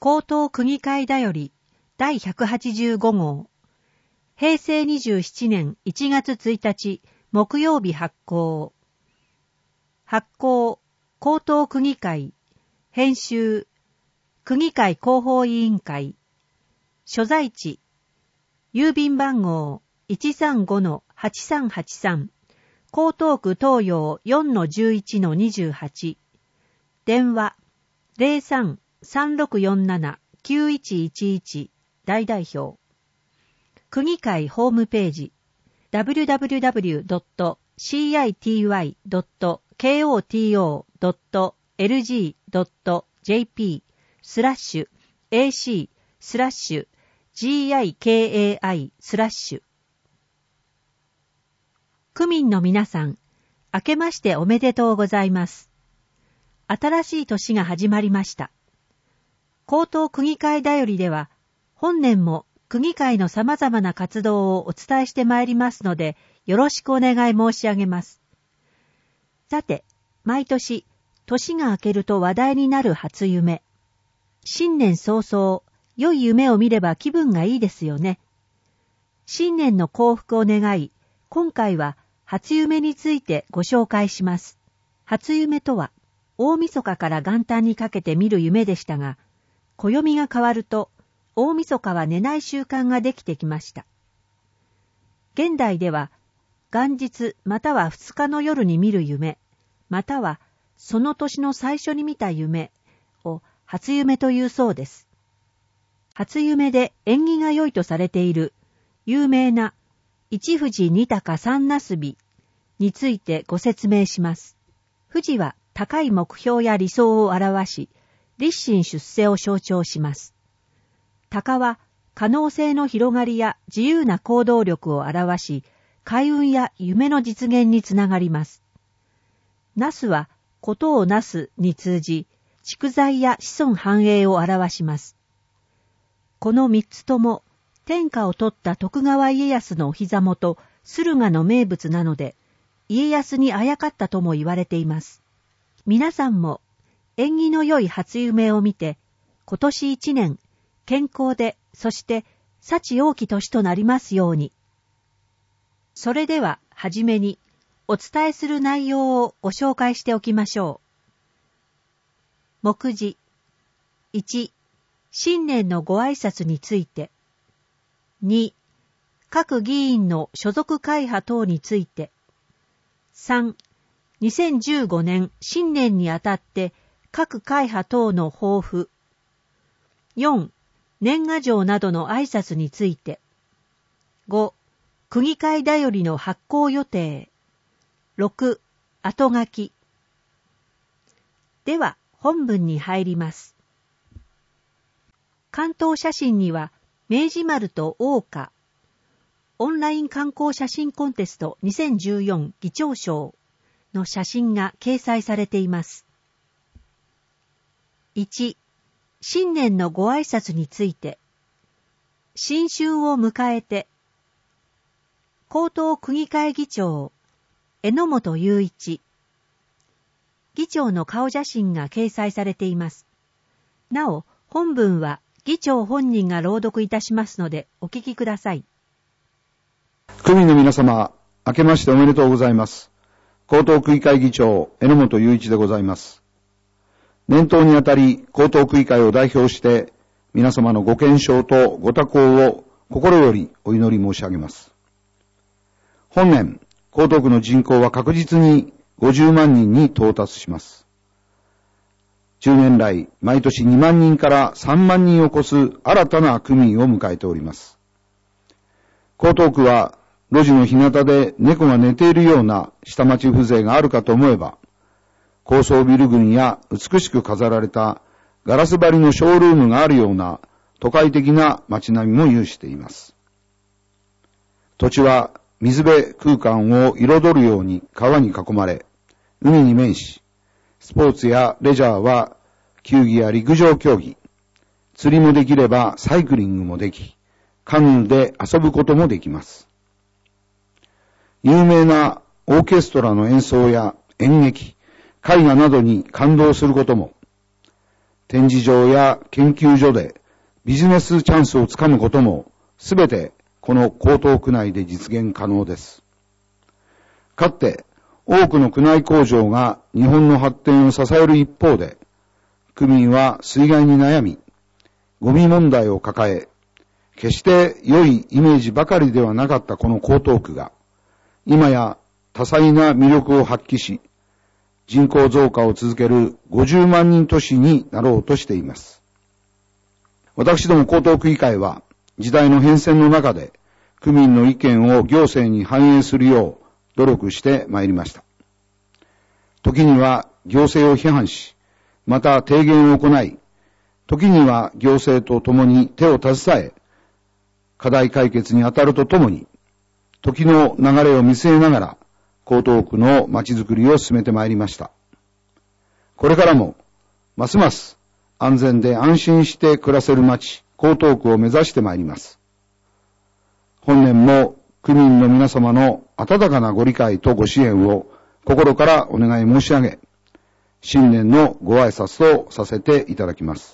江東区議会だより第185号平成27年1月1日木曜日発行。発行江東区議会編集区議会広報委員会所在地郵便番号 135-8383 江東区東洋 4-11-28 電話 03-3647-9111 大代表区議会ホームページ www.city.koto.lg.jp/ac/gikai/ 区民の皆さん、明けましておめでとうございます。新しい年が始まりました。江東区議会だよりでは、本年も区議会の様々な活動をお伝えしてまいりますので、よろしくお願い申し上げます。さて、毎年、年が明けると話題になる初夢。新年早々、良い夢を見れば気分がいいですよね。新年の幸福を願い、今回は初夢についてご紹介します。初夢とは、大晦日から元旦にかけて見る夢でしたが、暦が変わると、大晦日は寝ない習慣ができてきました。現代では、元日または2日の夜に見る夢、またはその年の最初に見た夢を初夢というそうです。初夢で縁起が良いとされている有名な一富士二鷹三なすびについてご説明します。富士は高い目標や理想を表し、立身出世を象徴します。鷹は可能性の広がりや自由な行動力を表し、開運や夢の実現につながります。なすはことをなすに通じ、蓄財や子孫繁栄を表します。この三つとも、天下を取った徳川家康のお膝元、駿河の名物なので、家康にあやかったとも言われています。皆さんも、縁起の良い初夢を見て、今年一年、健康で、そして幸多き年となりますように。それでは、はじめに、お伝えする内容をご紹介しておきましょう。目次。1、新年のご挨拶について。2、各議員の所属会派等について。3、2015年新年にあたって各会派等の抱負。4、年賀状などの挨拶について。5、区議会だよりの発行予定。6、後書き。では、本文に入ります。関東写真には、明治丸と大岡、オンライン観光写真コンテスト2014議長賞の写真が掲載されています。1、新年のご挨拶について、新春を迎えて、江東区議会議長、榎本雄一、議長の顔写真が掲載されています。なお、本文は議長本人が朗読いたしますので、お聞きください。 区民の皆様、明けましておめでとうございます。江東区議会議長、榎本雄一でございます。年頭にあたり、江東区議会を代表して、皆様のご健勝とご多幸を心よりお祈り申し上げます。本年、江東区の人口は確実に50万人に到達します。10年来、毎年2万人から3万人を超す新たな区民を迎えております。江東区は、路地の日向で猫が寝ているような下町風情があるかと思えば、高層ビル群や美しく飾られたガラス張りのショールームがあるような都会的な街並みも有しています。土地は水辺空間を彩るように川に囲まれ、海に面し、スポーツやレジャーは球技や陸上競技、釣りもできればサイクリングもでき、カヌーで遊ぶこともできます。有名なオーケストラの演奏や演劇、絵画などに感動することも、 展示場や研究所でビジネスチャンスをつかむこともすべてこの江東区内で実現可能です。かつて多くの区内工場が日本の発展を支える一方で、区民は水害に悩み、ゴミ問題を抱え、決して良いイメージばかりではなかったこの江東区が、今や多彩な魅力を発揮し、人口増加を続ける50万人都市になろうとしています。私ども江東区議会は、時代の変遷の中で、区民の意見を行政に反映するよう努力してまいりました。時には行政を批判し、また提言を行い、時には行政と共に手を携え、課題解決に当たるとともに、時の流れを見据えながら、江東区の街づくりを進めてまいりました。これからも、ますます安全で安心して暮らせる街、江東区を目指してまいります。本年も区民の皆様の温かなご理解とご支援を心からお願い申し上げ、新年のご挨拶とさせていただきます。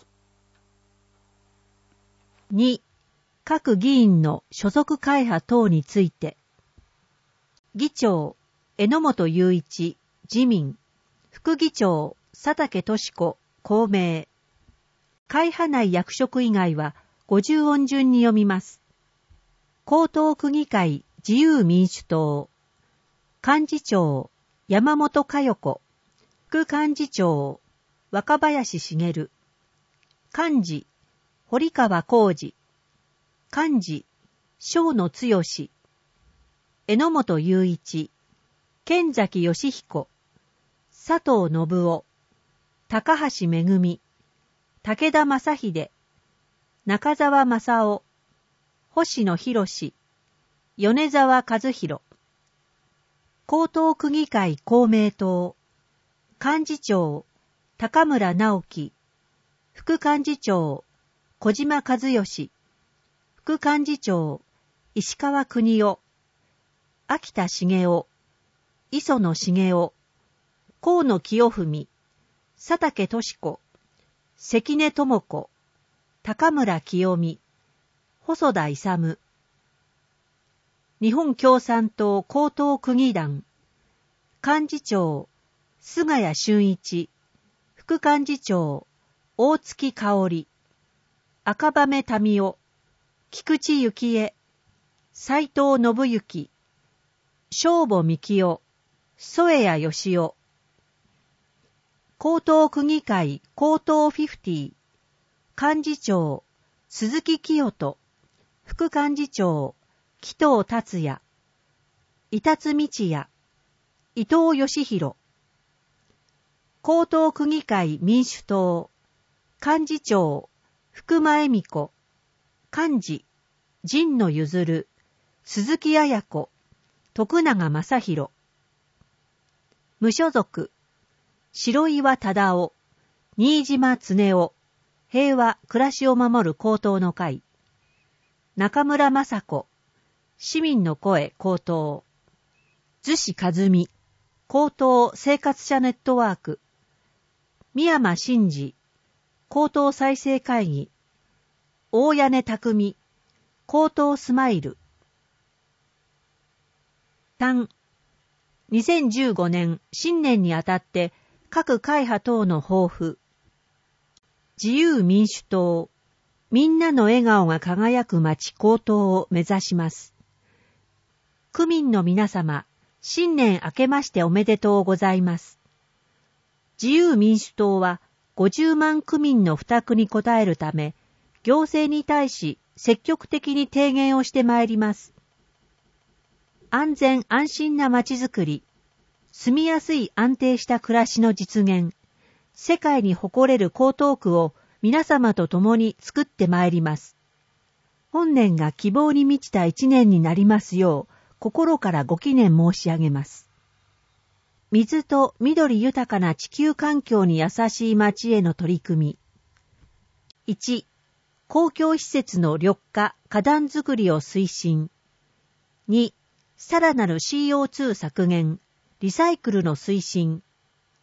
2、各議員の所属会派等について、議長、榎本雄一、自民、副議長、佐竹俊子、公明。会派内役職以外は50音順に読みます。江東区議会自由民主党、幹事長、山本佳代子、副幹事長、若林茂、幹事、堀川浩二、幹事、正野剛、榎本雄一、剣崎義彦、佐藤信夫、高橋めぐみ、武田正秀、中澤正夫、星野博士、米沢和弘。江東区議会公明党、幹事長、高村直樹、副幹事長、小島和義、副幹事長、石川邦夫、秋田茂雄、磯野茂雄、河野清文、佐竹俊子、関根智子、高村清美、細田勇。日本共産党江東区議団、幹事長、菅谷俊一、副幹事長、大月香織、赤羽民夫、菊池幸恵、斉藤信之、正母幹夫、添谷義夫。江東区議会江東50、幹事長、鈴木清人、副幹事長、紀藤達也、板津道也、伊藤義弘。江東区議会民主党、幹事長、福間恵美子、幹事、神野譲、鈴木彩子、徳永正弘。無所属、白岩忠夫、新島恒夫、平和暮らしを守る江東の会。中村雅子、市民の声江東。逗子和美、江東生活者ネットワーク。宮間真司、江東再生会議。大屋根匠、江東スマイル。3、2015年新年にあたって各会派等の抱負。自由民主党、みんなの笑顔が輝く街江東を目指します。区民の皆様、新年明けましておめでとうございます。自由民主党は50万区民の負託に応えるため、行政に対し積極的に提言をしてまいります。安全安心な街づくり、住みやすい安定した暮らしの実現、世界に誇れる江東区を皆様と共に作ってまいります。本年が希望に満ちた一年になりますよう、心からご祈念申し上げます。水と緑豊かな地球環境に優しい街への取り組み。1、公共施設の緑化・花壇づくりを推進。2、さらなる CO2 削減、リサイクルの推進。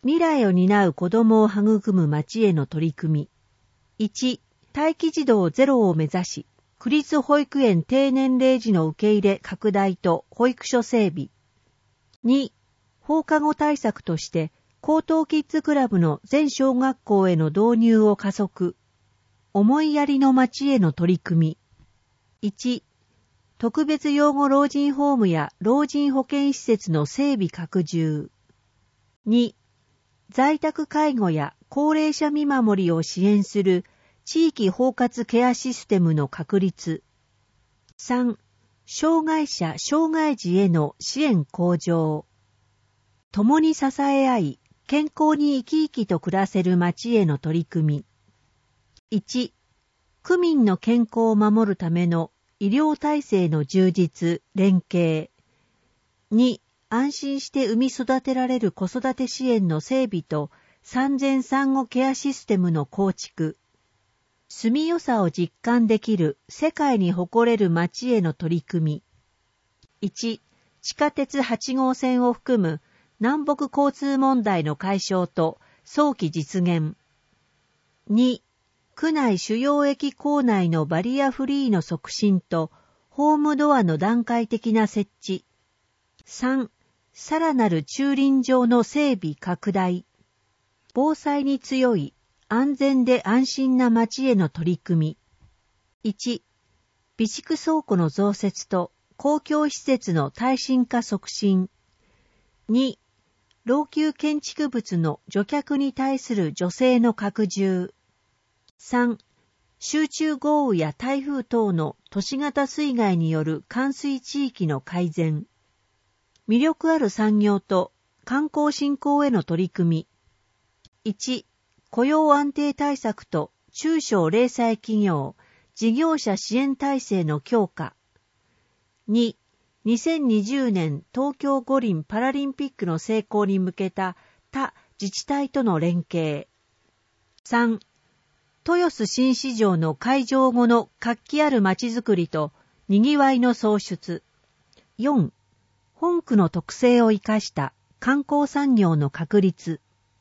未来を担う子どもを育む町への取り組み。1、待機児童ゼロを目指し、区立保育園低年齢児の受け入れ拡大と保育所整備。2、放課後対策として、高等キッズクラブの全小学校への導入を加速。思いやりの町への取り組み。1、特別養護老人ホームや老人保健施設の整備拡充。2、在宅介護や高齢者見守りを支援する地域包括ケアシステムの確立。3、障害者・障害児への支援向上。共に支え合い、健康に生き生きと暮らせる町への取り組み。1、区民の健康を守るための医療体制の充実、連携。2、安心して産み育てられる子育て支援の整備と産前産後ケアシステムの構築。住みよさを実感できる世界に誇れる町への取り組み。1、地下鉄8号線を含む南北交通問題の解消と早期実現。2、区内主要駅構内のバリアフリーの促進とホームドアの段階的な設置。3、さらなる駐輪場の整備拡大。防災に強い安全で安心な町への取り組み。1、備蓄倉庫の増設と公共施設の耐震化促進。2、老朽建築物の除却に対する助成の拡充。3、集中豪雨や台風等の都市型水害による冠水地域の改善。魅力ある産業と観光振興への取り組み。1、雇用安定対策と中小零細企業、事業者支援体制の強化。2、2020年東京五輪パラリンピックの成功に向けた他自治体との連携。3、豊洲新市場の開場後の活気ある街づくりと賑わいの創出。4、本区の特性を生かした観光産業の確立。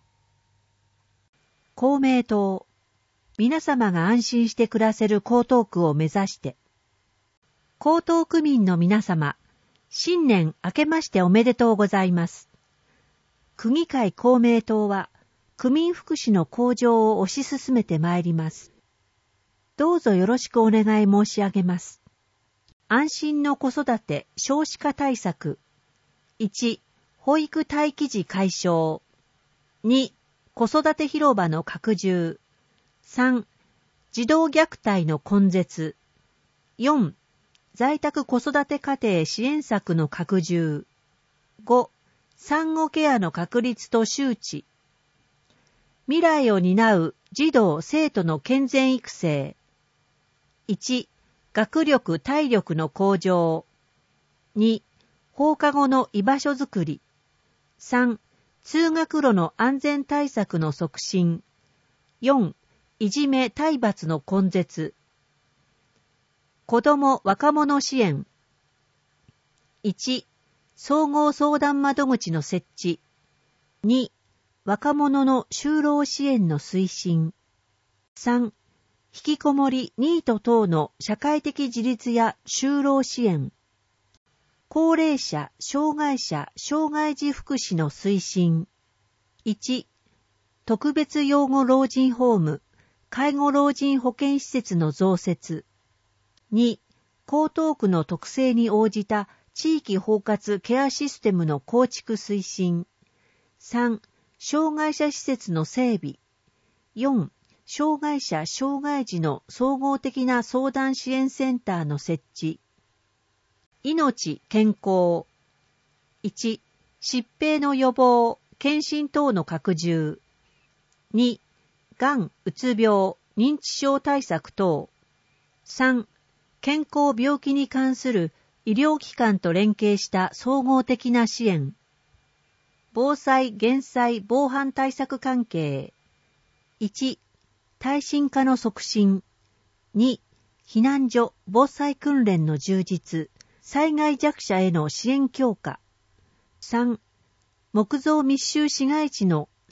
公明党、皆様が安心して暮らせる江東区を目指して。江東区民の皆様、新年明けましておめでとうございます。区議会公明党は、区民福祉の向上を推し進めてまいります。どうぞよろしくお願い申し上げます。安心の子育て少子化対策。1、保育待機児解消。2、子育て広場の拡充。3、児童虐待の根絶。4、在宅子育て家庭支援策の拡充。5、産後ケアの確立と周知。未来を担う児童生徒の健全育成。1、学力体力の向上。2、放課後の居場所づくり。3、通学路の安全対策の促進。4、いじめ体罰の根絶。子ども若者支援。1、総合相談窓口の設置。2、若者の就労支援の推進。3、引きこもりニート等の社会的自立や就労支援。高齢者、障害者、障害児福祉の推進。1、特別養護老人ホーム、介護老人保健施設の増設。2、江東区の特性に応じた地域包括ケアシステムの構築推進。3、障害者施設の整備。4、障害者・障害児の総合的な相談支援センターの設置。命・健康。1、疾病の予防、検診等の拡充。2、がん、うつ病、認知症対策等。3、健康病気に関する医療機関と連携した総合的な支援。防災・減災・防犯対策関係。1、耐震化の促進。2、避難所・防災訓練の充実、災害弱者への支援強化。3、木造密集市街地の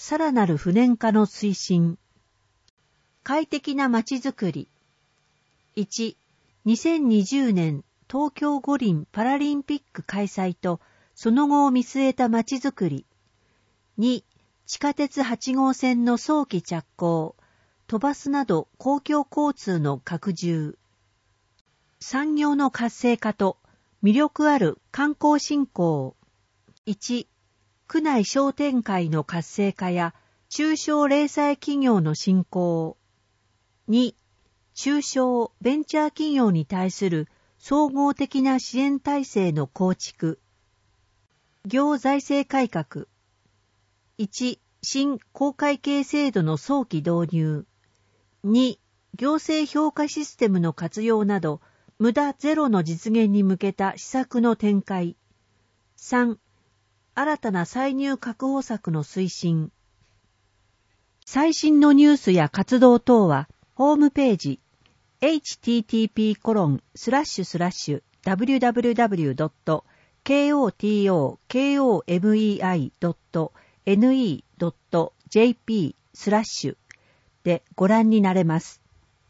さらなる不燃化の推進。快適なまちづくり。1、2020年東京五輪パラリンピック開催とその後を見据えたまちづくり。2、地下鉄8号線の早期着工、都バスなど公共交通の拡充。産業の活性化と魅力ある観光振興。1、区内商店会の活性化や中小零細企業の振興。2、中小ベンチャー企業に対する総合的な支援体制の構築。行財政改革。1、新公会計制度の早期導入。2、行政評価システムの活用など、無駄ゼロの実現に向けた施策の展開。3、新たな歳入確保策の推進。最新のニュースや活動等は、ホームページ、http://www.kotomei.ne.jp/ でご覧になれます。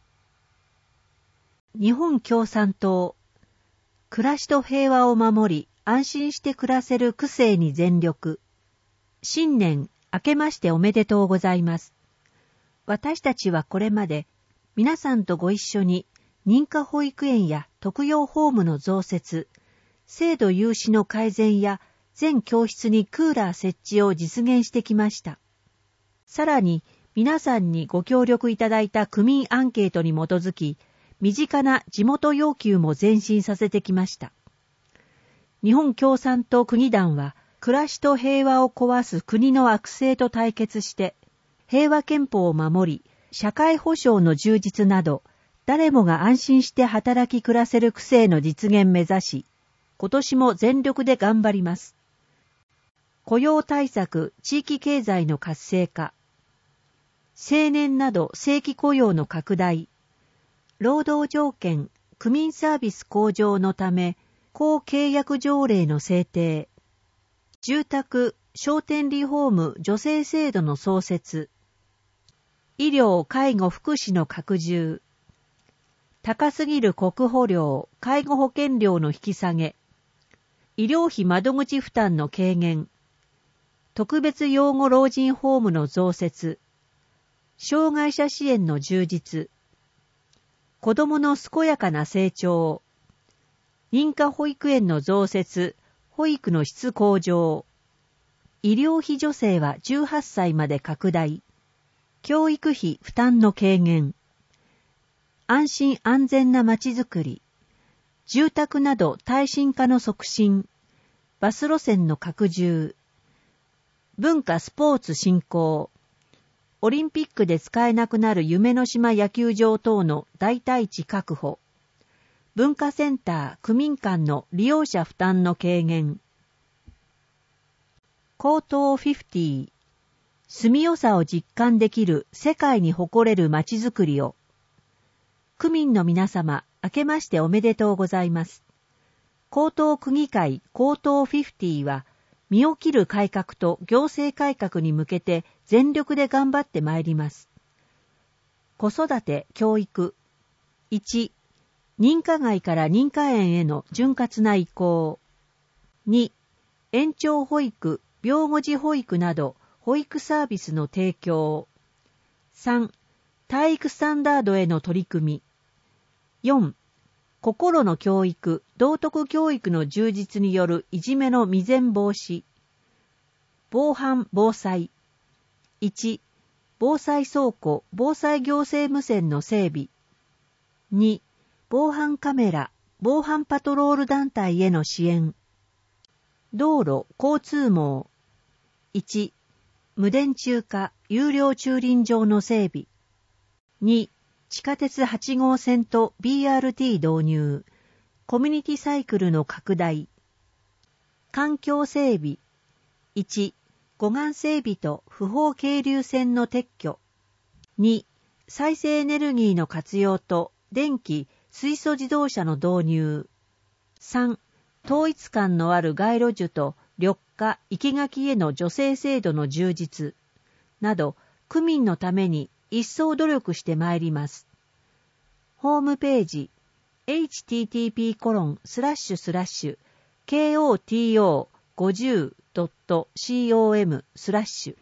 日本共産党、暮らしと平和を守り、安心して暮らせる区政に全力。新年明けましておめでとうございます。私たちはこれまで皆さんとご一緒に認可保育園や特養ホームの増設、制度有志の改善や全教室にクーラー設置を実現してきました。さらに皆さんにご協力いただいた区民アンケートに基づき、身近な地元要求も前進させてきました。日本共産党区議団は、暮らしと平和を壊す国の悪性と対決して、平和憲法を守り、社会保障の充実など、誰もが安心して働き暮らせる区政の実現目指し、今年も全力で頑張ります。雇用対策、地域経済の活性化、青年など正規雇用の拡大、労働条件、区民サービス向上のため、公契約条例の制定、住宅、商店リフォーム助成制度の創設、医療・介護・福祉の拡充、高すぎる国保料、介護保険料の引き下げ、医療費窓口負担の軽減、特別養護老人ホームの増設、障害者支援の充実、子どもの健やかな成長、認可保育園の増設、保育の質向上、医療費助成は18歳まで拡大、教育費負担の軽減、安心安全なまちづくり、住宅など耐震化の促進、バス路線の拡充、文化スポーツ振興、オリンピックで使えなくなる夢の島野球場等の代替地確保、文化センター・区民間の利用者負担の軽減、高等50、住みよさを実感できる世界に誇れるまちづくりを。区民の皆様、明けましておめでとうございます。高等区議会高等50は、身を切る改革と行政改革に向けて全力で頑張ってまいります。子育て・教育。1、認可外から認可園への潤滑な移行。2、延長保育、病後児保育など保育サービスの提供。3、体育スタンダードへの取り組み。4、心の教育、道徳教育の充実によるいじめの未然防止。防犯・防災。1、防災倉庫、防災行政無線の整備。2、防犯カメラ、防犯パトロール団体への支援。道路・交通網。1、無電柱化、有料駐輪場の整備。2、地下鉄8号線と BRT 導入、コミュニティサイクルの拡大。環境整備。1、護岸整備と不法係留線の撤去。2、再生エネルギーの活用と電気・水素自動車の導入。3、統一感のある街路樹と緑化・生垣への助成制度の充実。 など、区民のために一層努力してまいります。ホームページ、http://koto50.com/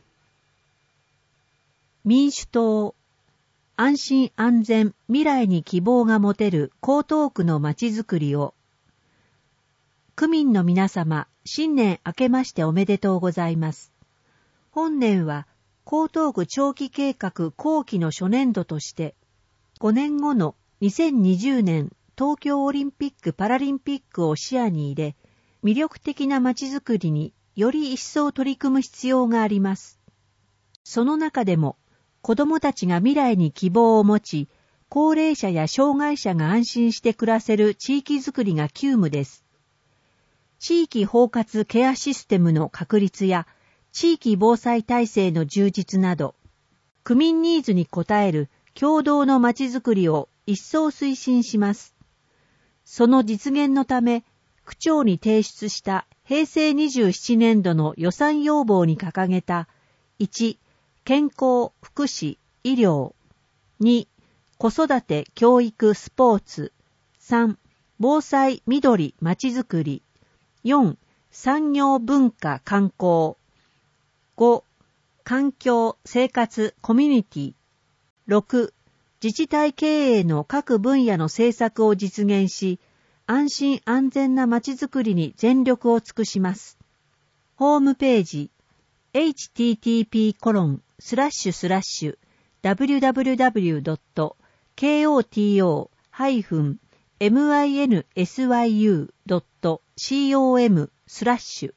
民主党、安心安全未来に希望が持てる江東区のまちづくりを。区民の皆様、新年明けましておめでとうございます。本年は江東区長期計画後期の初年度として、5年後の2020年東京オリンピック・パラリンピックを視野に入れ、魅力的なまちづくりにより一層取り組む必要があります。その中でも、子どもたちが未来に希望を持ち、高齢者や障害者が安心して暮らせる地域づくりが急務です。地域包括ケアシステムの確立や、地域防災体制の充実など、区民ニーズに応える共同のまちづくりを一層推進します。その実現のため、区長に提出した平成27年度の予算要望に掲げた、1、健康、福祉、医療、2、子育て、教育、スポーツ、3、防災、緑、まちづくり、4、産業、文化、観光、5、環境、生活、コミュニティ、6、自治体経営の各分野の政策を実現し、安心安全なまちづくりに全力を尽くします。ホームページ、http://www.koto-minsu.com/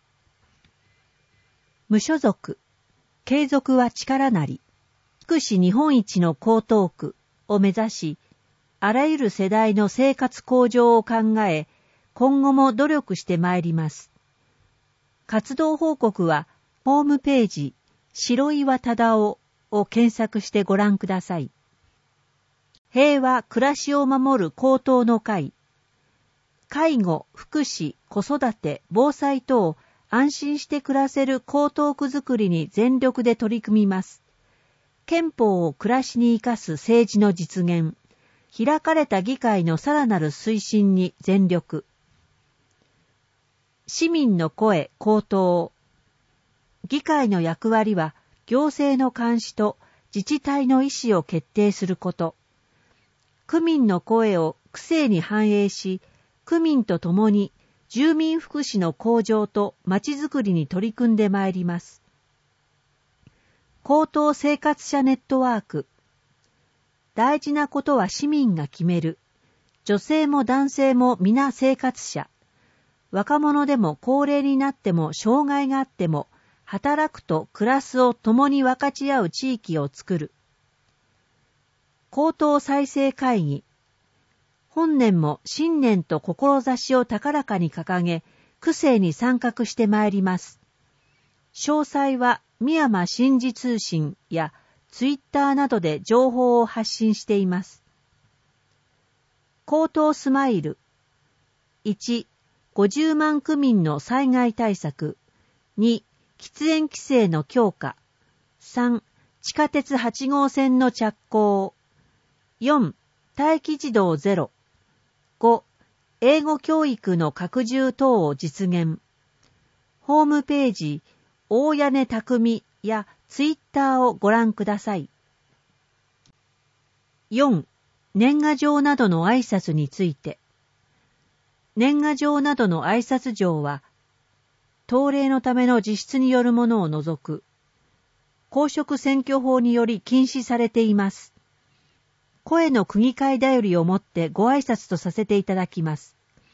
無所属、継続は力なり。福祉日本一の江東区を目指し、あらゆる世代の生活向上を考え、今後も努力してまいります。活動報告は、ホームページ、白岩忠夫を検索してご覧ください。平和、暮らしを守る江東の会。介護、福祉、子育て、防災等、安心して暮らせる江東区づくりに全力で取り組みます。憲法を暮らしに生かす政治の実現、開かれた議会のさらなる推進に全力。市民の声、江東。議会の役割は、行政の監視と自治体の意思を決定すること。区民の声を区政に反映し、区民と共に住民福祉の向上とまちづくりに取り組んでまいります。江東生活者ネットワーク。大事なことは市民が決める。女性も男性も皆生活者。若者でも高齢になっても障害があっても、働くと暮らすを共に分かち合う地域を作る。江東再生会議。本年も新年と志を高らかに掲げ、区政に参画してまいります。詳細は深山新時通信やツイッターなどで情報を発信しています。江東スマイル。1、50万区民の災害対策。2、喫煙規制の強化。3、地下鉄8号線の着工。4、待機児童ゼロ。5、英語教育の拡充等を実現。ホームページ、大屋根匠やツイッターをご覧ください。4、年賀状などの挨拶について。年賀状などの挨拶状は、党令のための自筆によるものを除く、公職選挙法により禁止されています。声の区議会だよりをもってご挨拶とさせていただきます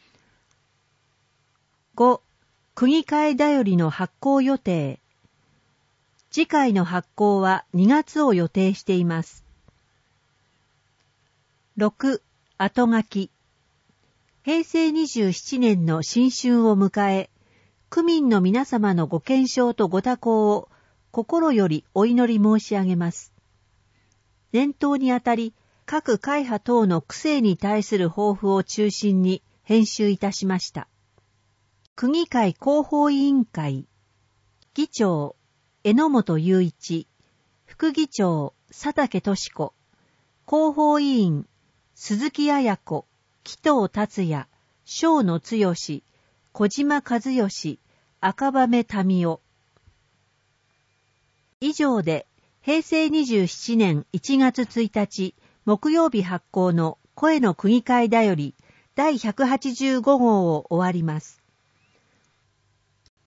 。5、区議会だよりの発行予定。次回の発行は2月を予定しています。6、後書き。平成27年の新春を迎え、区民の皆様のご健勝とご多幸を心よりお祈り申し上げます。年頭にあたり、各会派等の区政に対する抱負を中心に編集いたしました。区議会広報委員会議長榎本雄一副議長、佐竹俊子、広報委員、鈴木彩子、紀藤達也、正野剛、小島和義、赤羽民夫。以上で、平成27年1月1日、木曜日発行の声の区議会だより第185号を終わります。